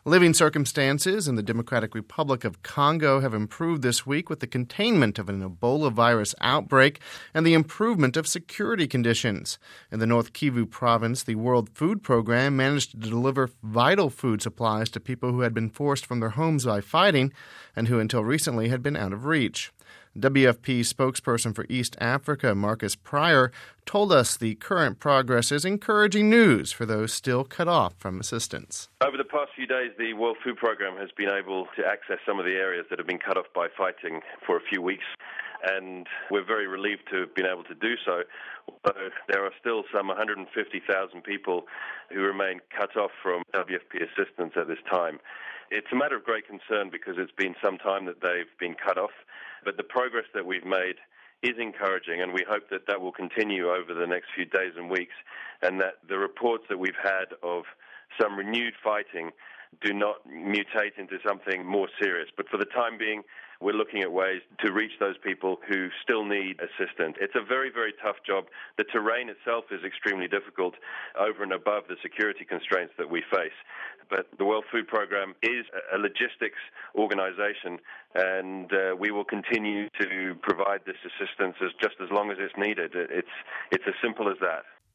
Living circumstances in the Democratic Republic of Congo have improved this week with the containment of an Ebola virus outbreak and the improvement of security conditions. In the North Kivu province, the World Food Program managed to deliver vital food supplies to people who had been forced from their homes by fighting and who until recently had been out of reach. WFP spokesperson for East Africa, Marcus Pryor, told us the current progress is encouraging news for those still cut off from assistance. Over the past few days, the World Food Program has been able to access some of the areas that have been cut off by fighting for a few weeks, and we're very relieved to have been able to do so. Although there are still some 150,000 people who remain cut off from WFP assistance at this time. It's a matter of great concern because it's been some time that they've been cut off, but the progress that we've made is encouraging, and we hope that that will continue over the next few days and weeks, and that the reports that we've had of some renewed fighting do not mutate into something more serious. But for the time being, we're looking at ways to reach those people who still need assistance. It's a very, very tough job. The terrain itself is extremely difficult over and above the security constraints that we face. But the World Food Program is a logistics organization, and we will continue to provide this assistance just as long as it's needed. It's as simple as that.